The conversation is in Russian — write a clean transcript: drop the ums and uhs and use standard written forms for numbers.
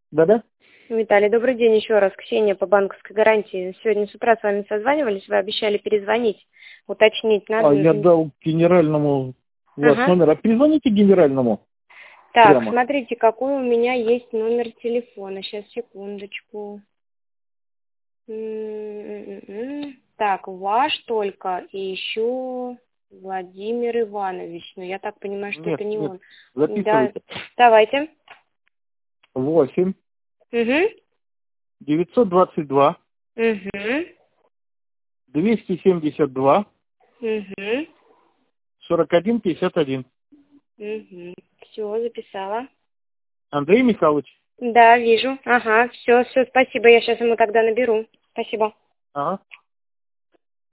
Да-да? Виталий, добрый день еще раз. Ксения по банковской гарантии. Сегодня с утра с вами созванивались, вы обещали перезвонить, уточнить надо. Я дал генеральному ваш Ага. номер. А перезвоните генеральному Так, прямо. смотрите, какой у меня есть номер телефона. Сейчас, секундочку. Так, ваш только и еще Владимир Иванович. Но я так понимаю, что Нет, это не нет. он. Да, Записывайте. давайте. 8 Угу. 922 Угу. 272 Угу. 41 51. Угу. Все, записала. Андрей Михайлович. Да, вижу. Ага, все, спасибо. Я сейчас ему тогда наберу. Спасибо. Ага.